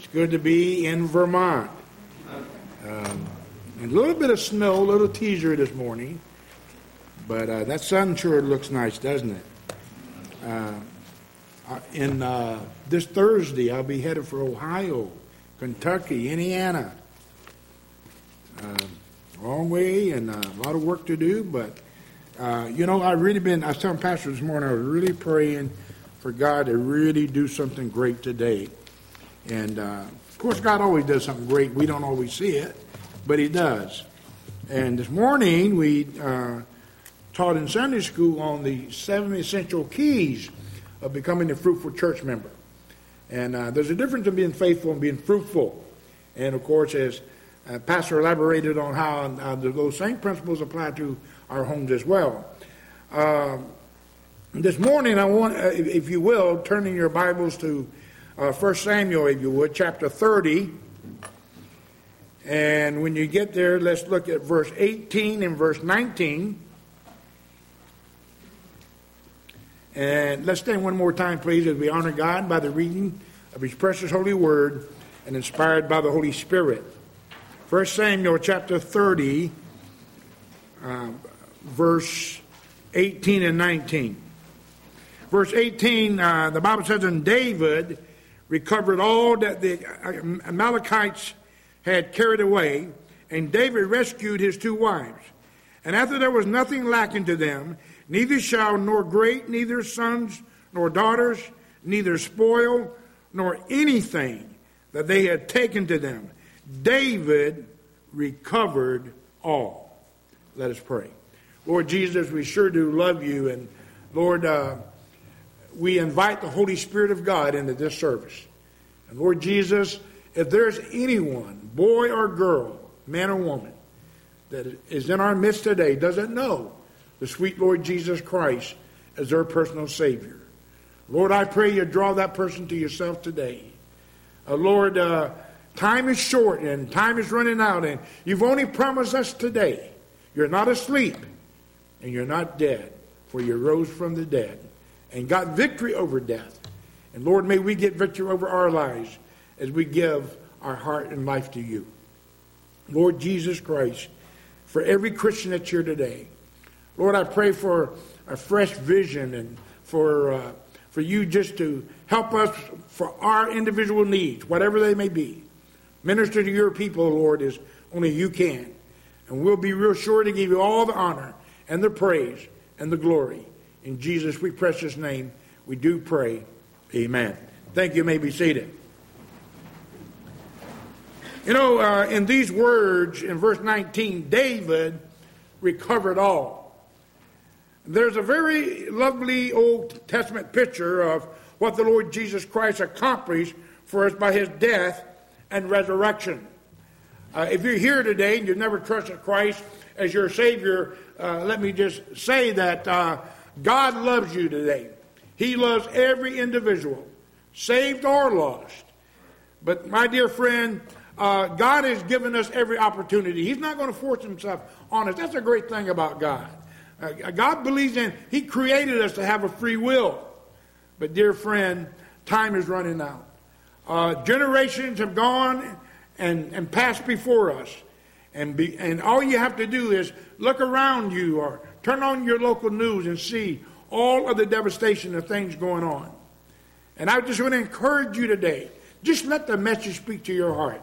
It's good to be in Vermont. And a little bit of snow, a little teaser this morning. But that sun sure looks nice, doesn't it? This Thursday, I'll be headed for Ohio, Kentucky, Indiana. Long way and a lot of work to do, but I was telling Pastor this morning, I was really praying for God to really do something great today. And, of course, God always does something great. We don't always see it, but He does. And this morning, we taught in Sunday school on the 7 essential keys of becoming a fruitful church member. And there's a difference in being faithful and being fruitful. And, of course, as Pastor elaborated on how those same principles apply to our homes as well. This morning, I want, if you will, turn in your Bibles to 1 Samuel, if you would, chapter 30. And when you get there, let's look at verse 18 and verse 19. And let's stand one more time, please, as we honor God by the reading of His precious holy word and inspired by the Holy Spirit. 1 Samuel chapter 30, verse 18 and 19. Verse 18, the Bible says, "And David recovered all that the Amalekites had carried away, and David rescued his 2 wives. And after there was nothing lacking to them, neither shall nor great, neither sons nor daughters, neither spoil, nor anything that they had taken to them. David recovered all." Let us pray. Lord Jesus, we sure do love you. And Lord, we invite the Holy Spirit of God into this service. And Lord Jesus, if there's anyone, boy or girl, man or woman, that is in our midst today, doesn't know the sweet Lord Jesus Christ as their personal Savior, Lord, I pray you draw that person to yourself today. Lord, time is short and time is running out, and you've only promised us today you're not asleep and you're not dead, for you rose from the dead and got victory over death. And Lord, may we get victory over our lives as we give our heart and life to you. Lord Jesus Christ, for every Christian that's here today, Lord, I pray for a fresh vision and for you just to help us for our individual needs, whatever they may be. Minister to your people, Lord, as only you can. And we'll be real sure to give you all the honor and the praise and the glory. In Jesus' sweet precious name, we do pray. Amen. Thank you. You may be seated. You know, in these words, in verse 19, David recovered all. There's a very lovely Old Testament picture of what the Lord Jesus Christ accomplished for us by his death and resurrection. If you're here today and you've never trusted Christ as your Savior, let me just say that God loves you today. He loves every individual, saved or lost. But my dear friend, God has given us every opportunity. He's not going to force himself on us. That's a great thing about God. God believes He created us to have a free will. But dear friend, time is running out. Generations have gone and passed before us. And all you have to do is look around you or turn on your local news and see all of the devastation of things going on. And I just want to encourage you today, just let the message speak to your heart.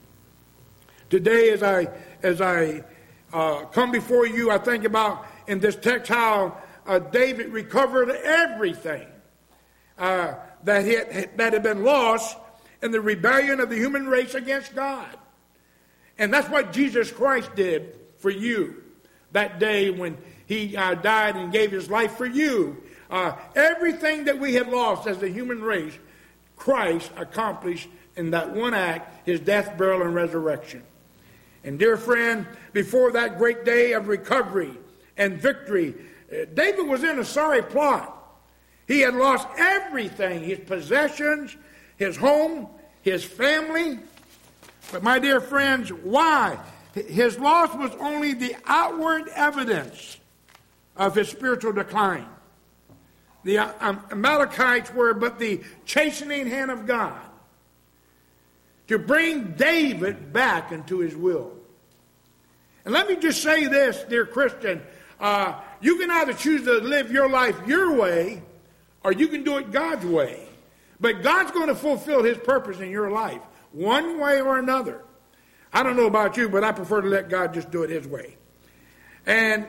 Today, as I come before you, I think about in this text how David recovered everything that had been lost in the rebellion of the human race against God. And that's what Jesus Christ did for you that day when he died and gave his life for you. Everything that we had lost as the human race, Christ accomplished in that one act, his death, burial, and resurrection. And dear friend, before that great day of recovery and victory, David was in a sorry plot. He had lost everything, his possessions, his home, his family. But my dear friends, why? His loss was only the outward evidence of his spiritual decline. The Amalekites were but the chastening hand of God. to bring David back into his will. And let me just say this, dear Christian. You can either choose to live your life your way, or you can do it God's way. But God's going to fulfill his purpose in your life, one way or another. I don't know about you, but I prefer to let God just do it his way. And,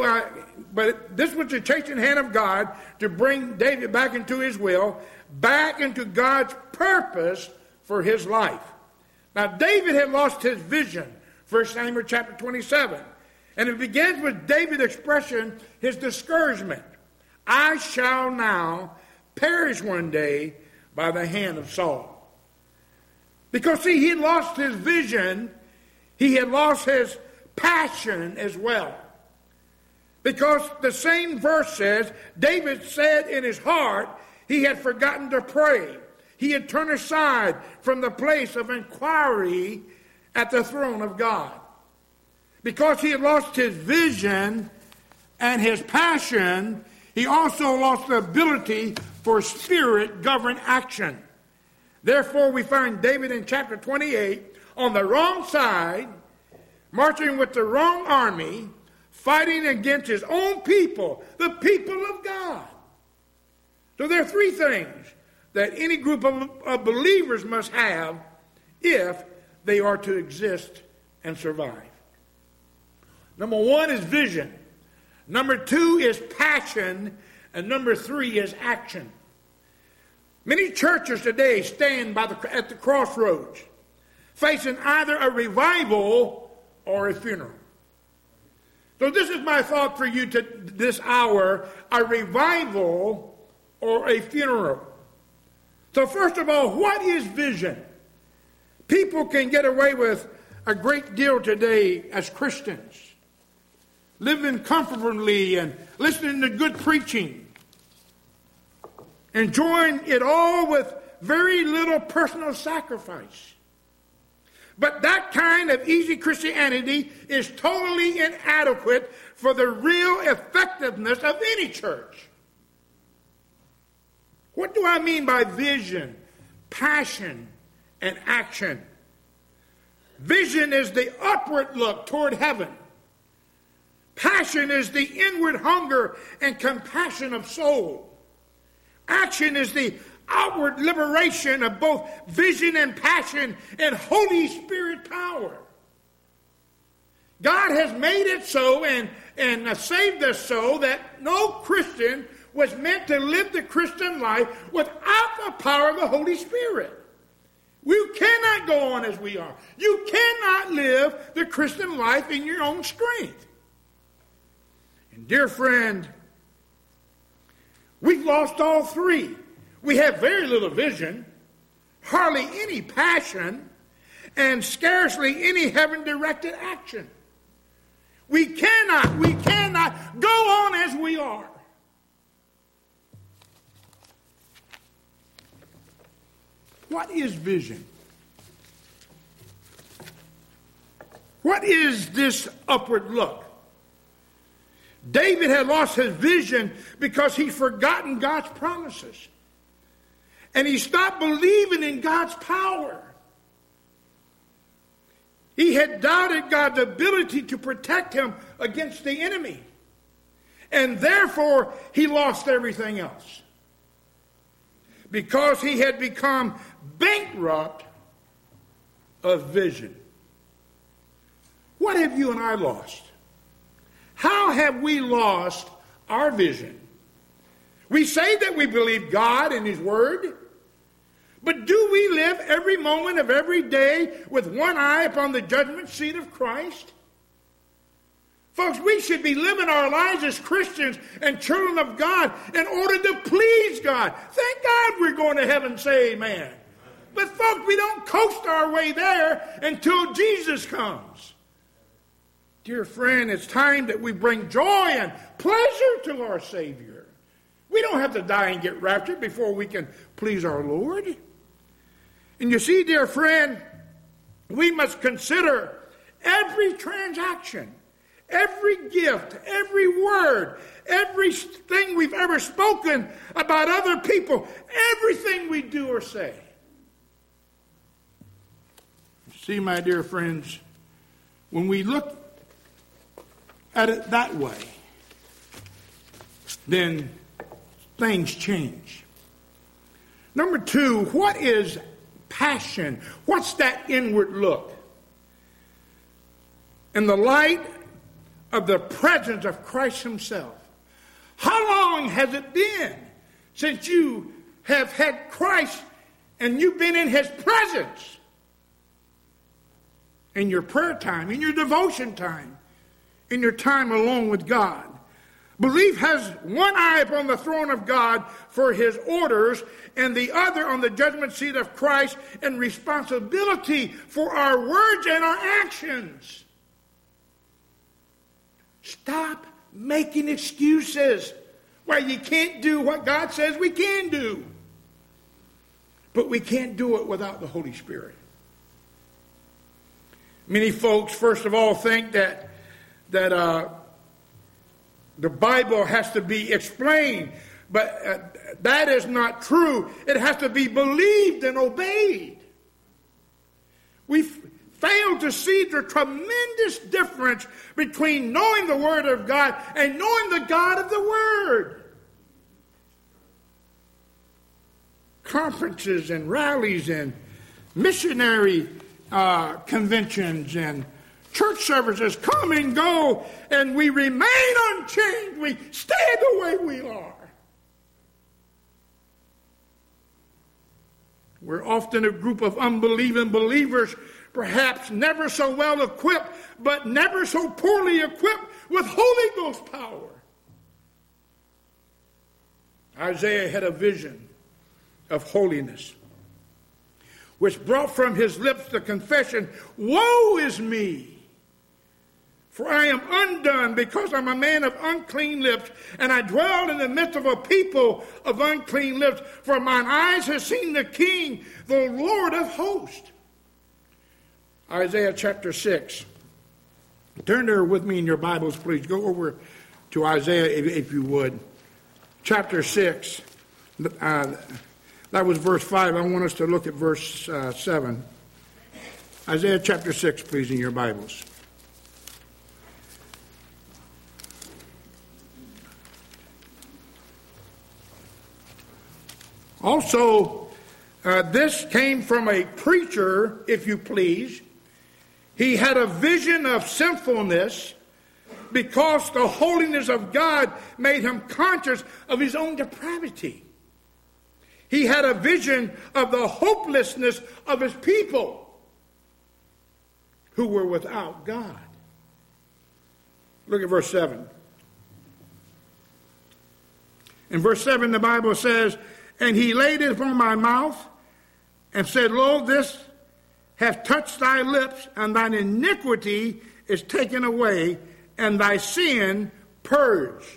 but this was the chastening hand of God to bring David back into his will, back into God's purpose for his life. Now, David had lost his vision, 1 Samuel chapter 27. And it begins with David's expression, his discouragement. I shall now perish one day by the hand of Saul. Because, see, he had lost his vision. He had lost his passion as well. Because the same verse says, David said in his heart, he had forgotten to pray. He had turned aside from the place of inquiry at the throne of God. Because he had lost his vision and his passion, he also lost the ability for spirit-governed action. Therefore, we find David in chapter 28 on the wrong side, marching with the wrong army, fighting against his own people, the people of God. So there are three things that any group of believers must have if they are to exist and survive. Number one is vision. Number two is passion. And number three is action. Many churches today stand at the crossroads, facing either a revival or a funeral. So this is my thought for you this hour, a revival or a funeral. So first of all, what is vision? People can get away with a great deal today as Christians, living comfortably and listening to good preaching, enjoying it all with very little personal sacrifice. But that kind of easy Christianity is totally inadequate for the real effectiveness of any church. What do I mean by vision, passion, and action? Vision is the upward look toward heaven. Passion is the inward hunger and compassion of soul. Action is the outward liberation of both vision and passion and Holy Spirit power. God has made it so and saved us so that no Christian was meant to live the Christian life without the power of the Holy Spirit. You cannot go on as we are. You cannot live the Christian life in your own strength. And dear friend, we've lost all three. We have very little vision, hardly any passion, and scarcely any heaven-directed action. We cannot go on as we are. What is vision? What is this upward look? David had lost his vision because he'd forgotten God's promises. And he stopped believing in God's power. He had doubted God's ability to protect him against the enemy. And therefore, he lost everything else. Because he had become bankrupt of vision. What have you and I lost? How have we lost our vision? We say that we believe God and His Word, but do we live every moment of every day with one eye upon the judgment seat of Christ? Folks, we should be living our lives as Christians and children of God in order to please God. Thank God we're going to heaven, say amen. But folks, we don't coast our way there until Jesus comes. Dear friend, it's time that we bring joy and pleasure to our Savior. We don't have to die and get raptured before we can please our Lord. And you see, dear friend, we must consider every transaction, every gift, every word, everything we've ever spoken about other people, everything we do or say. See, my dear friends, when we look at it that way, then things change. Number two, what is passion? What's that inward look? In the light of the presence of Christ himself. How long has it been since you have had Christ and you've been in his presence? In your prayer time, in your devotion time, in your time alone with God. Belief has one eye upon the throne of God for his orders and the other on the judgment seat of Christ and responsibility for our words and our actions. Stop making excuses why you can't do what God says we can do. But we can't do it without the Holy Spirit. Many folks, first of all, think that the Bible has to be explained, but that is not true. It has to be believed and obeyed. We fail to see the tremendous difference between knowing the Word of God and knowing the God of the Word. Conferences and rallies and missionary conventions and church services come and go, and we remain unchanged. We stay the way we are. We're often a group of unbelieving believers, perhaps never so well equipped, but never so poorly equipped with Holy Ghost power. Isaiah had a vision of holiness, which brought from his lips the confession, "Woe is me! For I am undone, because I'm a man of unclean lips, and I dwell in the midst of a people of unclean lips. For mine eyes have seen the King, the Lord of hosts." Isaiah chapter 6. Turn there with me in your Bibles, please. Go over to Isaiah, if you would. Chapter 6. That was verse 5. I want us to look at verse 7. Isaiah chapter 6, please, in your Bibles. Also, this came from a preacher, if you please. He had a vision of sinfulness because the holiness of God made him conscious of his own depravity. He had a vision of the hopelessness of his people who were without God. Look at verse 7. In verse 7, the Bible says, "And he laid it upon my mouth, and said, Lo, this hath touched thy lips, and thine iniquity is taken away, and thy sin purged."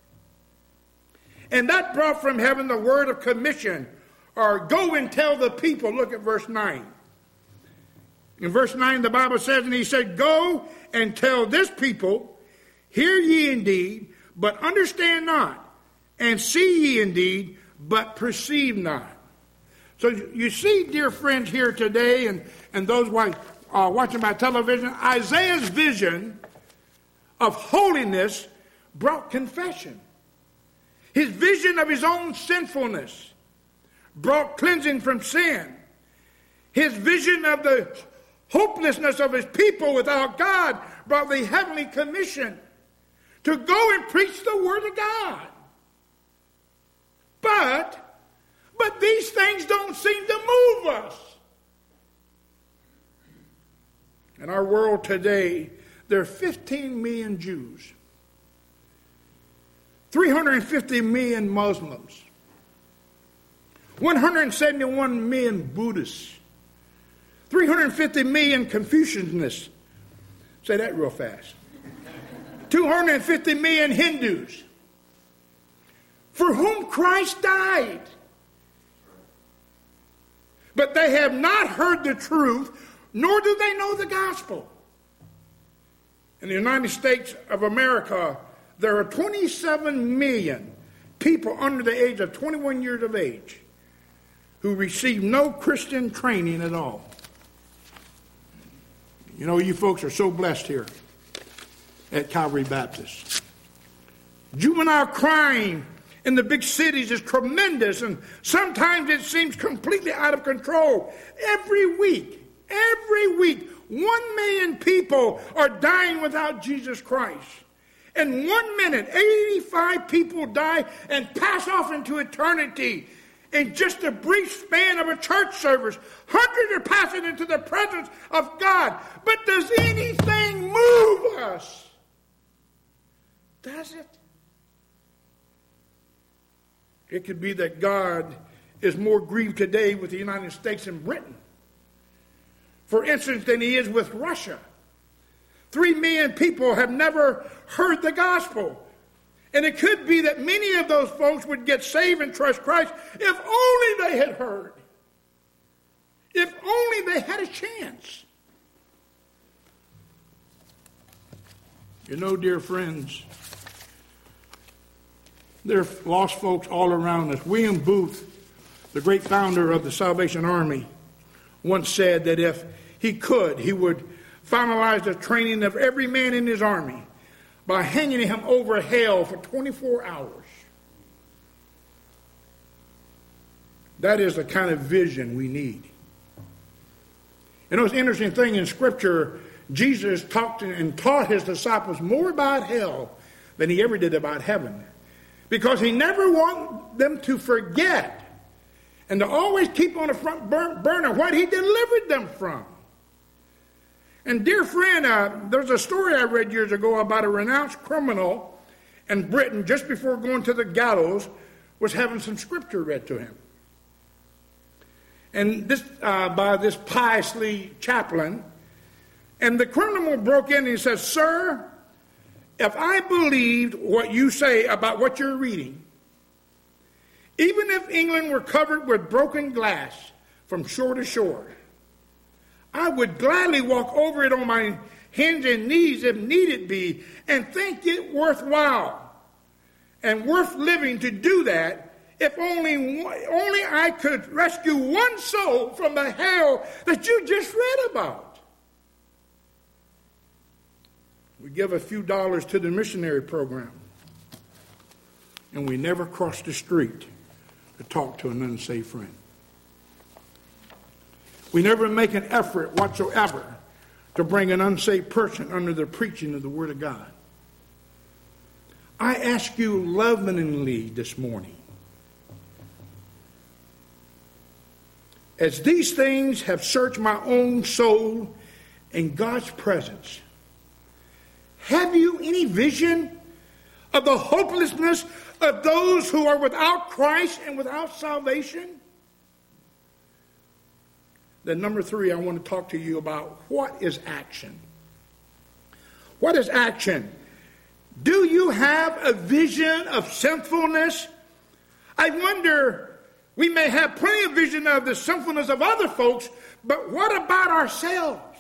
And that brought from heaven the word of commission, or go and tell the people. Look at verse 9. In verse 9, the Bible says, "And he said, Go and tell this people, hear ye indeed, but understand not, and see ye indeed, but perceive not." So you see, dear friends, here today, and those watching by television, Isaiah's vision of holiness brought confession. His vision of his own sinfulness brought cleansing from sin. His vision of the hopelessness of his people without God brought the heavenly commission to go and preach the word of God. But these things don't seem to move us. In our world today, there are 15 million Jews, 350 million Muslims, 171 million Buddhists, 350 million Confucianists. Say that real fast. 250 million Hindus, for whom Christ died. But they have not heard the truth, nor do they know the gospel. In the United States of America, there are 27 million people under the age of 21 years of age who receive no Christian training at all. You know, you folks are so blessed here at Calvary Baptist. Juvenile crime in the big cities is tremendous, and sometimes it seems completely out of control. Every week, 1 million people are dying without Jesus Christ. In 1 minute, 85 people die and pass off into eternity. In just a brief span of a church service, hundreds are passing into the presence of God. But does anything move us? Does it? It could be that God is more grieved today with the United States and Britain, for instance, than he is with Russia. 3 million people have never heard the gospel. And it could be that many of those folks would get saved and trust Christ if only they had heard. If only they had a chance. You know, dear friends, there are lost folks all around us. William Booth, the great founder of the Salvation Army, once said that if he could, he would finalize the training of every man in his army by hanging him over hell for 24 hours. That is the kind of vision we need. You know, it's an interesting thing in Scripture, Jesus talked and taught his disciples more about hell than he ever did about heaven, because he never wanted them to forget and to always keep on the front burner what he delivered them from. And dear friend, there's a story I read years ago about a renounced criminal in Britain just before going to the gallows was having some scripture read to him. And this by this piously chaplain. And the criminal broke in and he said, "Sir, if I believed what you say about what you're reading, even if England were covered with broken glass from shore to shore, I would gladly walk over it on my hands and knees if needed be, and think it worthwhile and worth living to do that, if only I could rescue one soul from the hell that you just read about." We give a few dollars to the missionary program, and we never cross the street to talk to an unsaved friend. We never make an effort whatsoever to bring an unsaved person under the preaching of the Word of God. I ask you lovingly this morning, as these things have searched my own soul in God's presence, have you any vision of the hopelessness of those who are without Christ and without salvation? Then number 3, I want to talk to you about what is action. What is action? Do you have a vision of sinfulness? I wonder, we may have plenty of vision of the sinfulness of other folks, but what about ourselves?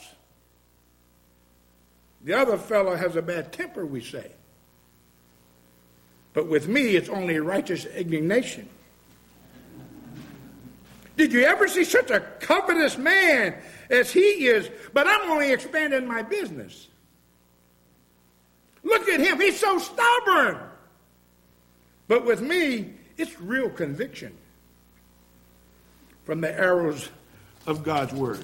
The other fellow has a bad temper, we say. But with me, it's only righteous indignation. Did you ever see such a covetous man as he is? But I'm only expanding my business. Look at him. He's so stubborn. But with me, it's real conviction from the arrows of God's Word.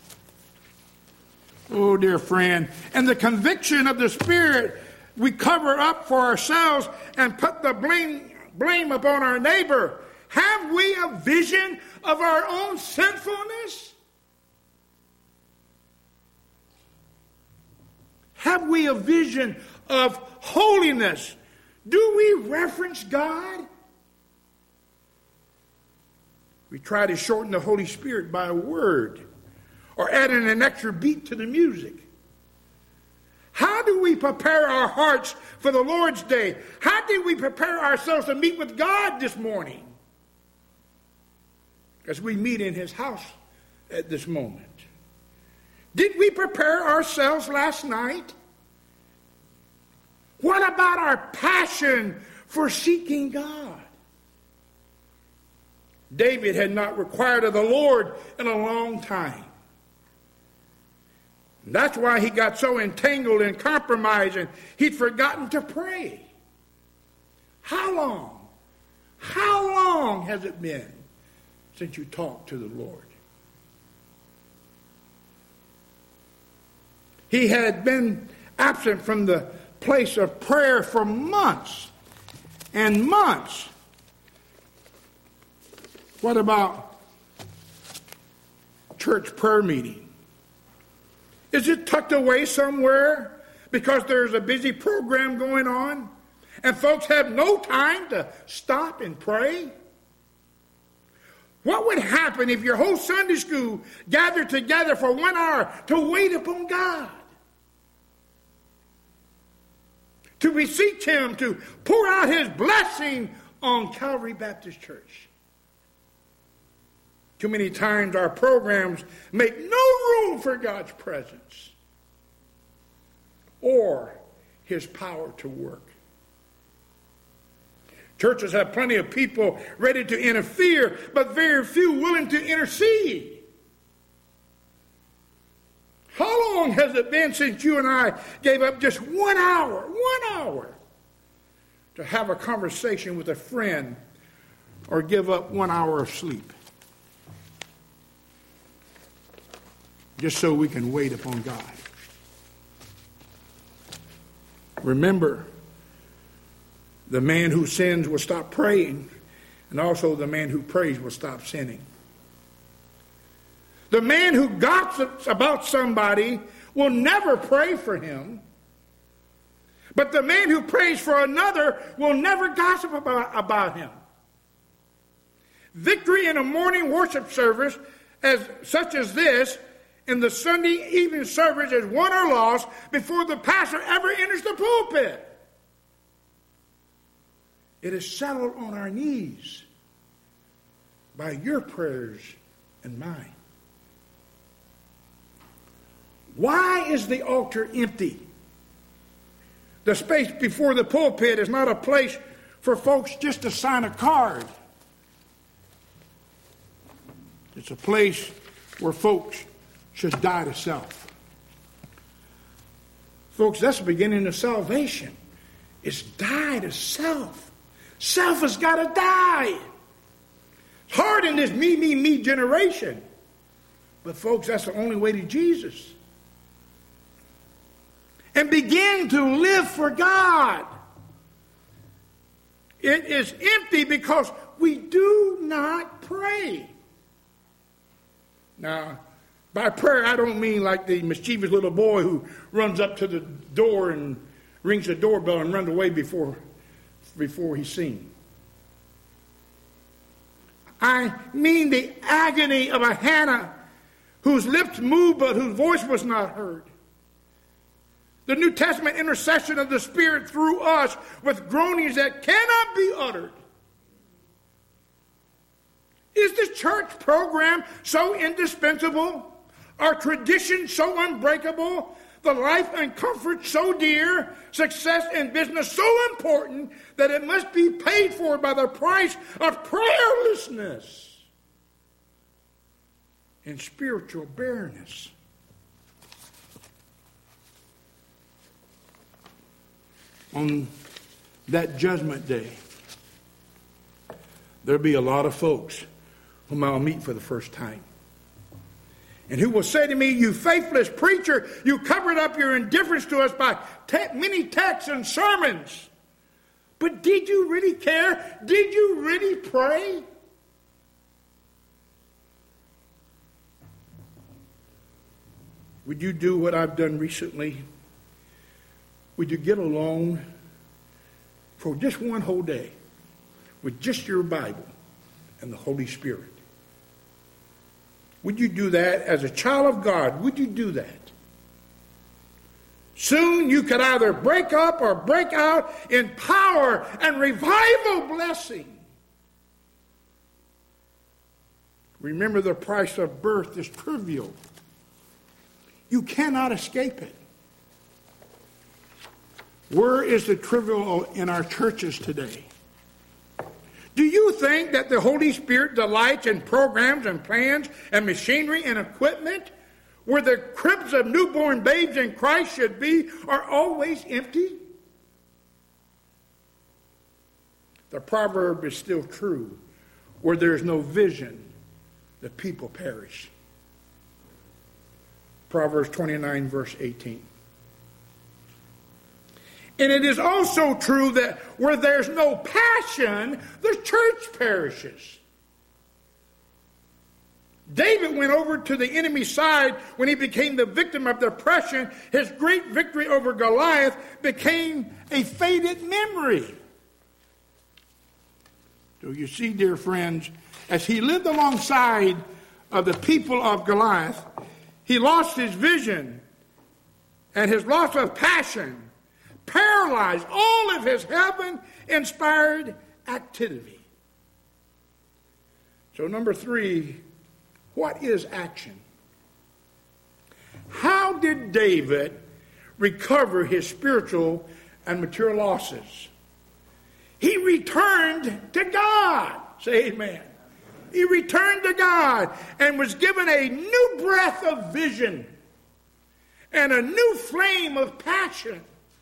Oh, dear friend. And the conviction of the Spirit, we cover up for ourselves and put the blame upon our neighbor. Have we a vision of our own sinfulness? Have we a vision of holiness? Do we reverence God? We try to shorten the Holy Spirit by a word or adding an extra beat to the music. How do we prepare our hearts for the Lord's Day? How do we prepare ourselves to meet with God this morning? As we meet in his house at this moment. Did we prepare ourselves last night? What about our passion for seeking God? David had not required of the Lord in a long time. That's why he got so entangled in compromise and he'd forgotten to pray. How long? How long has it been since you talked to the Lord? He had been absent from the place of prayer for months and months. What about church prayer meeting? Is it tucked away somewhere because there's a busy program going on and folks have no time to stop and pray? What would happen if your whole Sunday school gathered together for 1 hour to wait upon God? To beseech Him to pour out His blessing on Calvary Baptist Church. Too many times our programs make no room for God's presence or His power to work. Churches have plenty of people ready to interfere, but very few willing to intercede. How long has it been since you and I gave up just 1 hour, to have a conversation with a friend or give up 1 hour of sleep? Just so we can wait upon God. Remember, the man who sins will stop praying, and also the man who prays will stop sinning. The man who gossips about somebody will never pray for him, but the man who prays for another will never gossip about him. Victory in a morning worship service such as this in the Sunday evening service is won or lost before the pastor ever enters the pulpit. It is settled on our knees by your prayers and mine. Why is the altar empty? The space before the pulpit is not a place for folks just to sign a card. It's a place where folks should die to self. Folks, that's the beginning of salvation. It's die to self. Self has got to die. It's hard in this me generation. But folks, that's the only way to Jesus. And begin to live for God. It is empty because we do not pray. Now, by prayer, I don't mean like the mischievous little boy who runs up to the door and rings the doorbell and runs away before he's seen. I mean the agony of a Hannah whose lips moved but whose voice was not heard. The New Testament intercession of the Spirit through us with groanings that cannot be uttered. Is the church program so indispensable? Our tradition so unbreakable? The life and comfort so dear? Success in business so important that it must be paid for by the price of prayerlessness and spiritual barrenness? On that judgment day, there'll be a lot of folks whom I'll meet for the first time. And who will say to me, "You faithless preacher, you covered up your indifference to us by many texts and sermons. But did you really care? Did you really pray?" Would you do what I've done recently? Would you get alone for just one whole day with just your Bible and the Holy Spirit? Would you do that as a child of God? Would you do that? Soon you could either break up or break out in power and revival blessing. Remember, the price of birth is trivial. You cannot escape it. Where is the trivial in our churches today? Do you think that the Holy Spirit delights in programs and plans and machinery and equipment where the cribs of newborn babes in Christ should be are always empty? The proverb is still true. Where there is no vision, the people perish. Proverbs 29, verse 18. And it is also true that where there's no passion, the church perishes. David went over to the enemy's side when he became the victim of depression. His great victory over Goliath became a faded memory. So you see, dear friends, as he lived alongside of the people of Goliath, he lost his vision, and his loss of passion paralyzed all of his heaven-inspired activity. So number 3, what is action? How did David recover his spiritual and material losses? He returned to God. Say amen. He returned to God and was given a new breath of vision and a new flame of passion.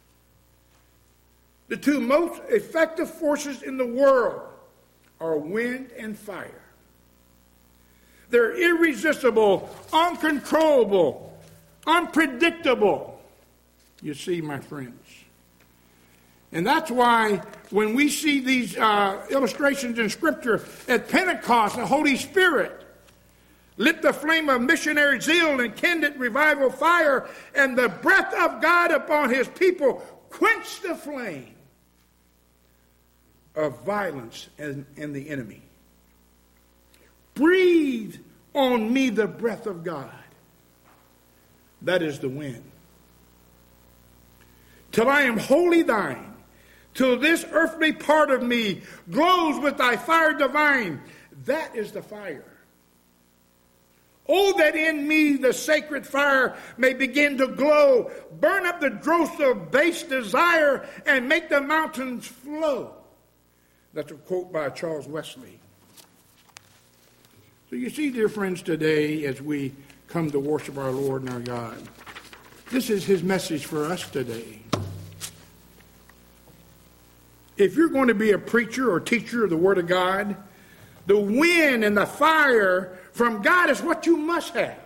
The two most effective forces in the world are wind and fire. They're irresistible, uncontrollable, unpredictable. You see, my friends. And that's why when we see these illustrations in Scripture, at Pentecost, the Holy Spirit lit the flame of missionary zeal and kindled revival fire, and the breath of God upon his people quenched the flame of violence and the enemy. Breathe on me the breath of God. That is the wind. Till I am wholly thine, till this earthly part of me glows with thy fire divine. That is the fire. Oh, that in me the sacred fire may begin to glow, burn up the dross of base desire, and make the mountains flow. That's a quote by Charles Wesley. So you see, dear friends, today as we come to worship our Lord and our God, this is his message for us today. If you're going to be a preacher or teacher of the Word of God, the wind and the fire from God is what you must have.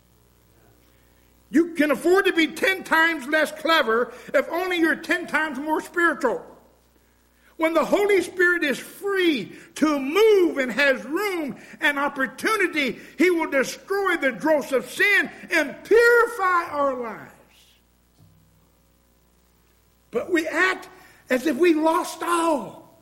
You can afford to be 10 times less clever if only you're 10 times more spiritual. When the Holy Spirit is free to move and has room and opportunity, he will destroy the dross of sin and purify our lives. But we act as if we lost all.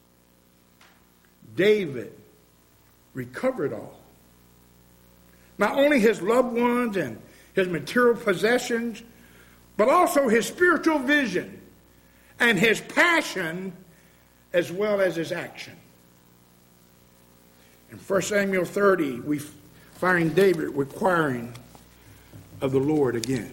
David recovered all. Not only his loved ones and his material possessions, but also his spiritual vision and his passion, as well as his action. In 1 Samuel 30, we find David requiring of the Lord again.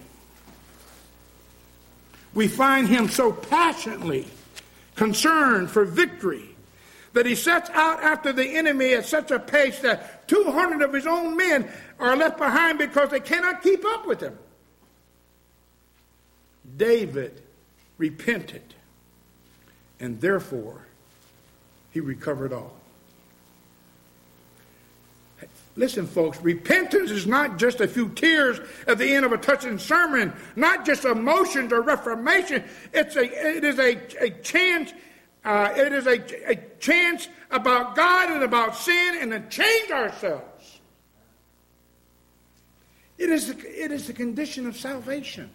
We find him so passionately concerned for victory that he sets out after the enemy at such a pace that 200 of his own men are left behind because they cannot keep up with him. David repented, and therefore he recovered all. Listen, folks, repentance is not just a few tears at the end of a touching sermon, not just emotions or reformation. It is a chance about God and about sin and to change ourselves. It is the condition of salvation.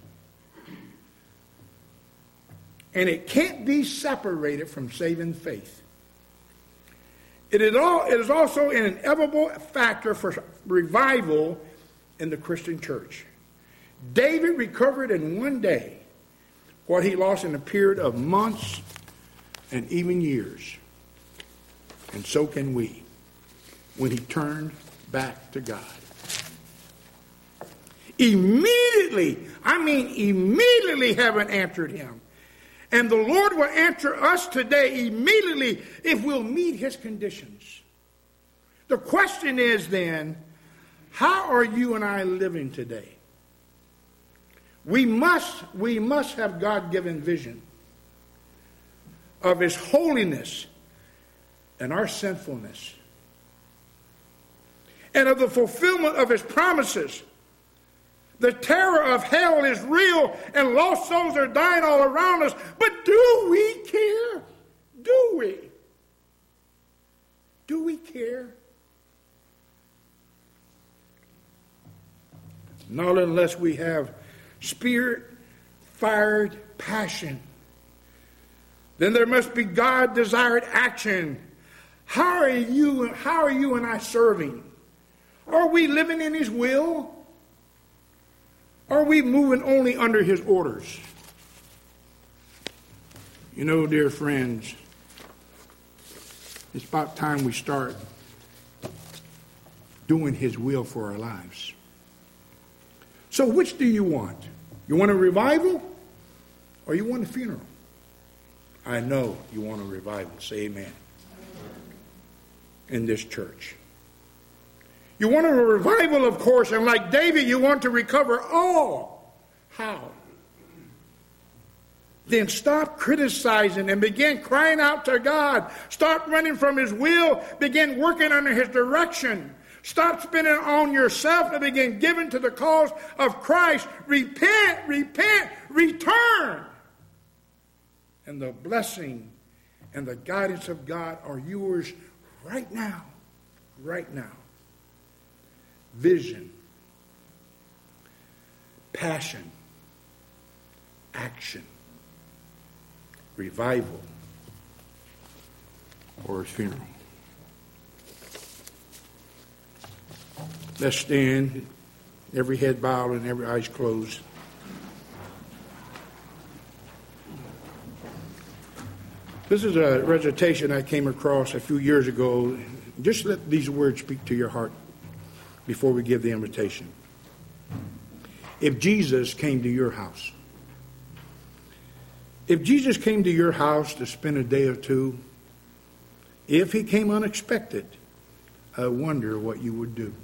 And it can't be separated from saving faith. It is also an inevitable factor for revival in the Christian church. David recovered in one day what he lost in a period of months and even years. And so can we when he turned back to God. Immediately heaven answered him. And the Lord will answer us today immediately if we'll meet his conditions. The question is then, how are you and I living today? We must have God-given vision of His holiness and our sinfulness, and of the fulfillment of His promises. The terror of hell is real, and lost souls are dying all around us. But do we care? Do we? Do we care? Not unless we have Spirit-fired passion. Then there must be God-desired action. How are you and I serving? Are we living in His will? Are we moving only under His orders? You know, dear friends, it's about time we start doing His will for our lives. So which do you want? You want a revival or you want a funeral? I know you want a revival. Say amen. In this church. You want a revival, of course, and like David, you want to recover all. How? Then stop criticizing and begin crying out to God. Stop running from His will. Begin working under His direction. Stop spending on yourself and begin giving to the cause of Christ. Repent, return. And the blessing and the guidance of God are yours right now. Right now. Vision, passion, action, revival, or a funeral. Let's stand, every head bowed and every eyes closed. This is a recitation I came across a few years ago. Just let these words speak to your heart before we give the invitation. If Jesus came to your house, if Jesus came to your house to spend a day or two, if He came unexpected, I wonder what you would do.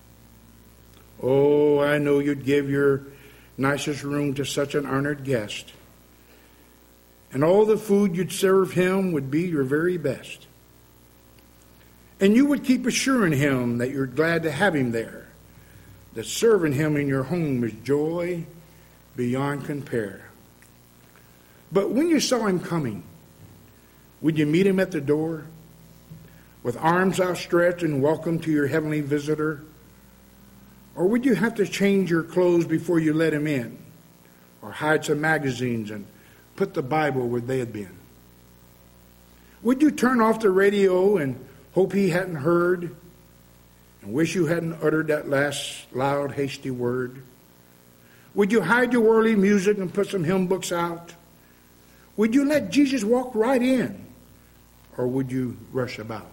Oh, I know you'd give your nicest room to such an honored guest. And all the food you'd serve Him would be your very best. And you would keep assuring Him that you're glad to have Him there, that serving Him in your home is joy beyond compare. But when you saw Him coming, would you meet Him at the door with arms outstretched and welcome to your heavenly visitor? Or would you have to change your clothes before you let Him in, or hide some magazines and put the Bible where they had been? Would you turn off the radio and hope He hadn't heard, and wish you hadn't uttered that last loud, hasty word? Would you hide your worldly music and put some hymn books out? Would you let Jesus walk right in, or would you rush about?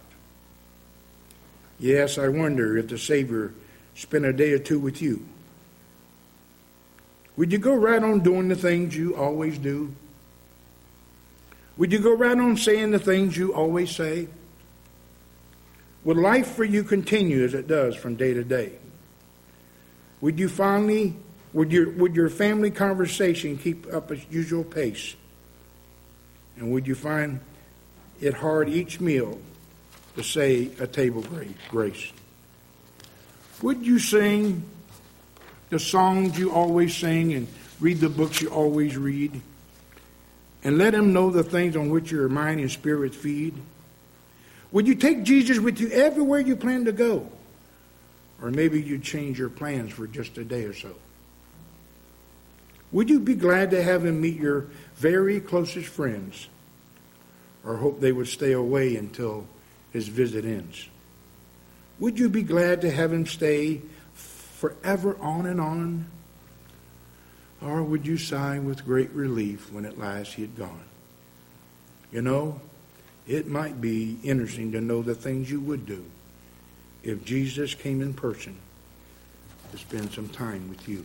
Yes, I wonder if the Savior spent a day or two with you. Would you go right on doing the things you always do? Would you go right on saying the things you always say? Would life for you continue as it does from day to day? Would your family conversation keep up its usual pace? And would you find it hard each meal to say a table grace? Would you sing the songs you always sing and read the books you always read? And let Him know the things on which your mind and spirit feed? Would you take Jesus with you everywhere you plan to go? Or maybe you'd change your plans for just a day or so. Would you be glad to have Him meet your very closest friends? Or hope they would stay away until His visit ends? Would you be glad to have Him stay forever on and on? Or would you sigh with great relief when at last He had gone? You know, it might be interesting to know the things you would do if Jesus came in person to spend some time with you.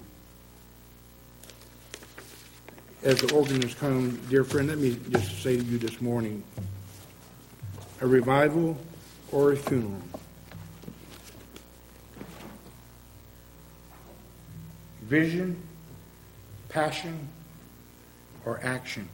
As the organists come, dear friend, let me just say to you this morning, a revival or a funeral? Vision, passion, or action.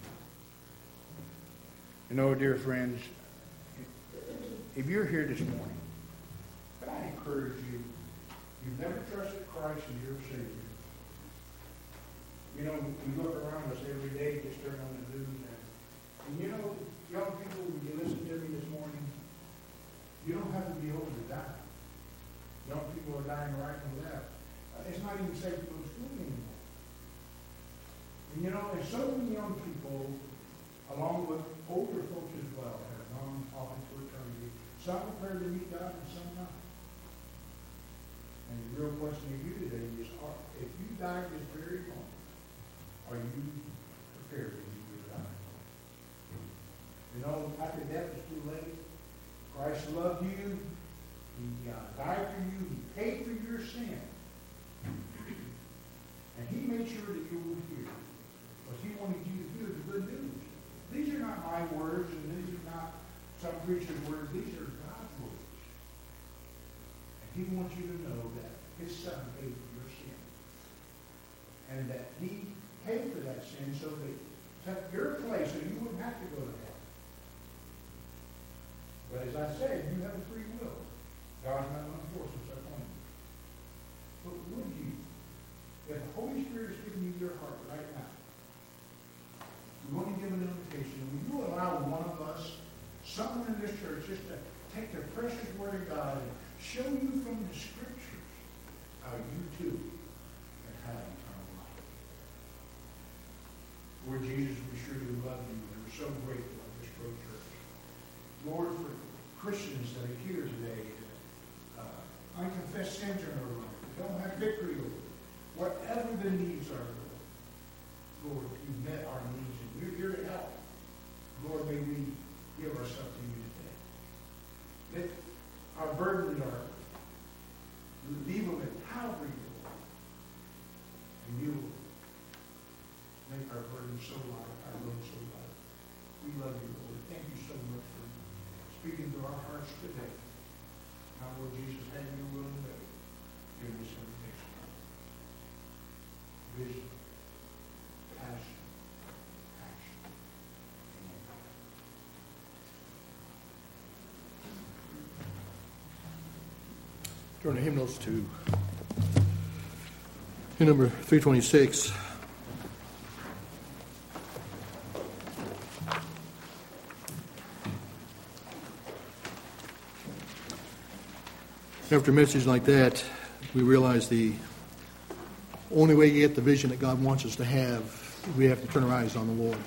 You know, dear friends, if you're here this morning, I encourage you, you've never trusted Christ as your Savior. You know, we look around us every day, just turn on the news, and you know, young people, when you listen to me this morning, you don't have to be old to die. Young people are dying right and left. It's not even safe to go to school anymore. And you know, there's so many young people, along with older folks as well, have gone off into eternity. Some prepare to meet God and some not. And the real question to you today is, if you die this very moment, are you prepared to meet your God? You know, after death is too late. Christ loved you. He died for you. He paid for your sin. And he made sure that you would hear. Because he wanted you to hear the good news. These are not my words, and these are not some preacher's words. These are God's words. And he wants you to know that his son paid for your sin. And that he paid for that sin so that took your place so you wouldn't have to go to hell. But as I said, you have a free will. God's not going to force himself on you. But would you, if the Holy Spirit is giving you your heart right now, we want to give an invitation. Will you allow one of us, someone in this church, just to take the precious word of God and show you from the Scriptures how you too can have eternal life? Lord Jesus, we surely love you, and we're so grateful for this great church. Lord, for Christians that are here today, unconfessed sins in our life, don't have victory over it. Whatever the needs are, Lord, you've met our needs, and we're here to help. Lord, may we give ourselves to you today. Let our burdens are, leave them at Calvary, Lord, and you will make our burdens so light, our load so light. We love you, Lord. Thank you so much for speaking to our hearts today. Now, Lord Jesus, have your will and way. Give us invitation. Vision, passion, action. Amen. Turn to hymnals to hymn number 326. After a message like that, we realize the only way you get the vision that God wants us to have, we have to turn our eyes on the Lord.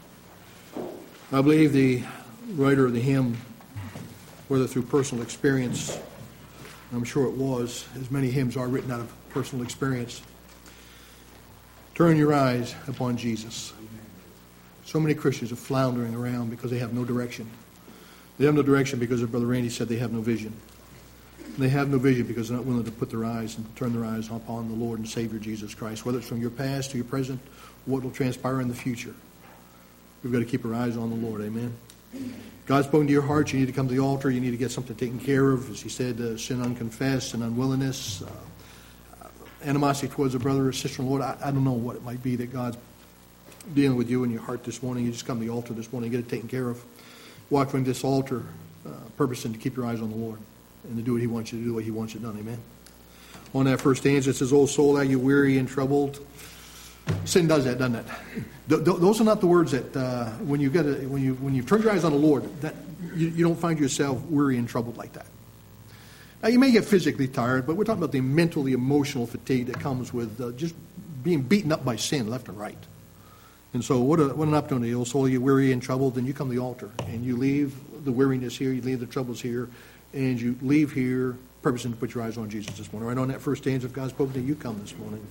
I believe the writer of the hymn, whether through personal experience, I'm sure it was, as many hymns are written out of personal experience, turn your eyes upon Jesus. So many Christians are floundering around because they have no direction. They have no direction because, as Brother Randy said, they have no vision. They have no vision because they're not willing to put their eyes and turn their eyes upon the Lord and Savior Jesus Christ. Whether it's from your past to your present, what will transpire in the future. We've got to keep our eyes on the Lord. Amen. God's spoken to your heart. You need to come to the altar. You need to get something taken care of. As he said, sin unconfessed and unwillingness, animosity towards a brother or sister in the Lord. I don't know what it might be that God's dealing with you in your heart this morning. You just come to the altar this morning, get it taken care of. Walk from this altar, purposing to keep your eyes on the Lord and to do what he wants you to do, what he wants you done. Amen. On that first stanza, it says, "O soul, are you weary and troubled?" Sin does that, doesn't it? Those are not the words that when you turn your eyes on the Lord, that you don't find yourself weary and troubled like that. Now, you may get physically tired, but we're talking about the mental, the emotional fatigue that comes with just being beaten up by sin left and right. And so what an opportunity. O soul, you're weary and troubled, then you come to the altar, and you leave the weariness here, you leave the troubles here, and you leave here purposing to put your eyes on Jesus this morning. Right on that first stanza of God's spoken to you, come this morning.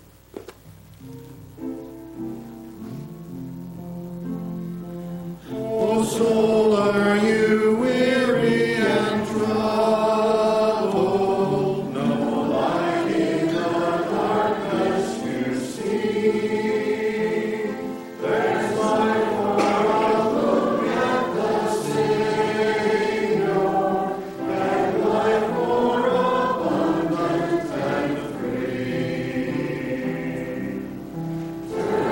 O soul, are you weary and troubled? No light in the darkness you see. There's light for a look at the Savior, and life more abundant and free.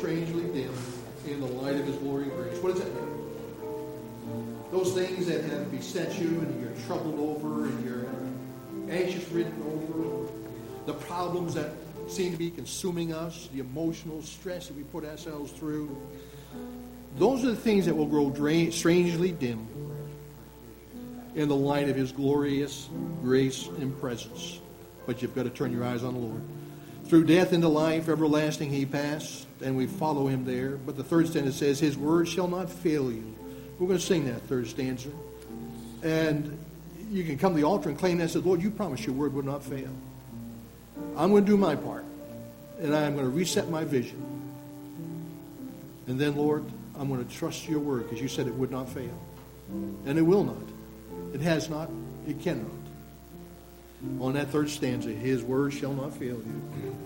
strangely dim in the light of his glory and grace. What does that mean? Those things that have beset you and you're troubled over and you're anxious ridden over, the problems that seem to be consuming us, the emotional stress that we put ourselves through, those are the things that will grow strangely dim in the light of his glorious grace and presence. But you've got to turn your eyes on the Lord. Through death into life, everlasting he passed, and we follow him there. But the third stanza says, his word shall not fail you. We're going to sing that third stanza. And you can come to the altar and claim that and say, Lord, you promised your word would not fail. I'm going to do my part. And I'm going to reset my vision. And then, Lord, I'm going to trust your word because you said it would not fail. And it will not. It has not. It cannot. On that third stanza, his word shall not fail you.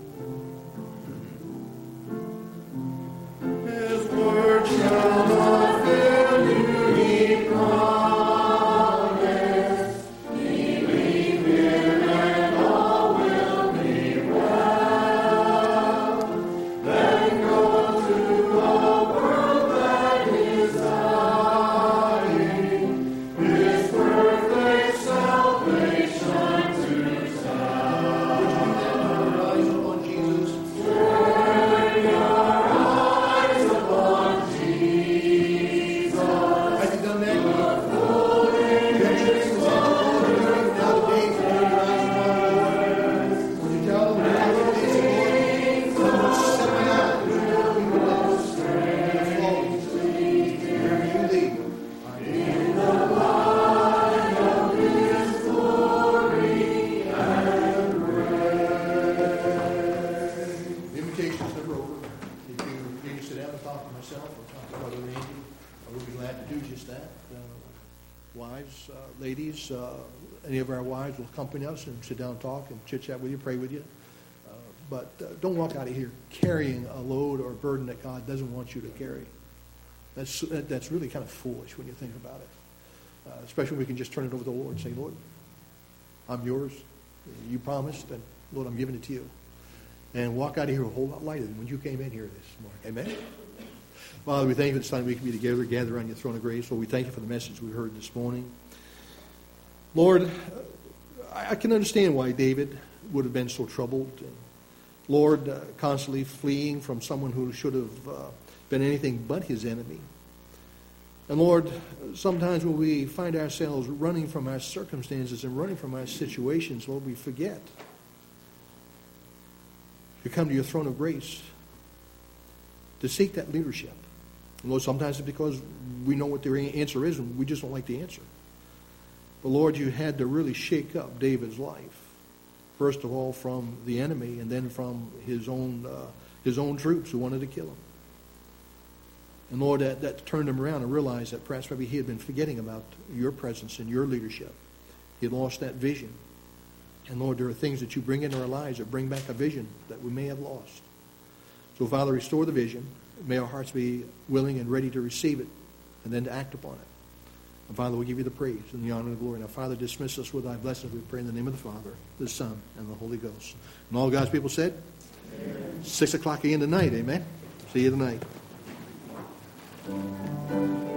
His word shall not fail you, he promised. Believe him and all will be well. Then go to a world that is dying, his perfect salvation to tell. Would you do that? Turn your eyes upon Jesus. Turn your eyes upon Jesus. Have you done that? Now the days to turn your eyes upon the Lord. Would you tell them that the days of the Lord? I'm going to set my eyes on wherever you lead. In the light of his glory and The invitation's never over. If you need to sit down and talk to myself or talk to Brother Randy, I would be glad to do just that. Wives, ladies, any of our wives will accompany us and sit down and talk and chit-chat with you, pray with you. But don't walk out of here carrying a load or a burden that God doesn't want you to carry. That's really kind of foolish when you think about it. Especially when we can just turn it over to the Lord and say, Lord, I'm yours. You promised, and Lord, I'm giving it to you. And walk out of here a whole lot lighter than when you came in here this morning. Amen? Father, we thank you for this time we can be together, gather around your throne of grace. Lord, we thank you for the message we heard this morning. Lord, I can understand why David would have been so troubled. And Lord, constantly fleeing from someone who should have been anything but his enemy. And Lord, sometimes when we find ourselves running from our circumstances and running from our situations, Lord, we forget to come to your throne of grace to seek that leadership. And Lord, sometimes it's because we know what the answer is and we just don't like the answer. But Lord, you had to really shake up David's life. First of all, from the enemy, and then from his own troops who wanted to kill him. And Lord, that turned him around and realized that perhaps maybe he had been forgetting about your presence and your leadership. He had lost that vision. And Lord, there are things that you bring into our lives that bring back a vision that we may have lost. So Father, restore the vision. May our hearts be willing and ready to receive it and then to act upon it. And Father, we give you the praise and the honor and the glory. Now, Father, dismiss us with thy blessings. We pray in the name of the Father, the Son, and the Holy Ghost. And all God's people said, Amen. 6 o'clock again tonight, amen? See you tonight.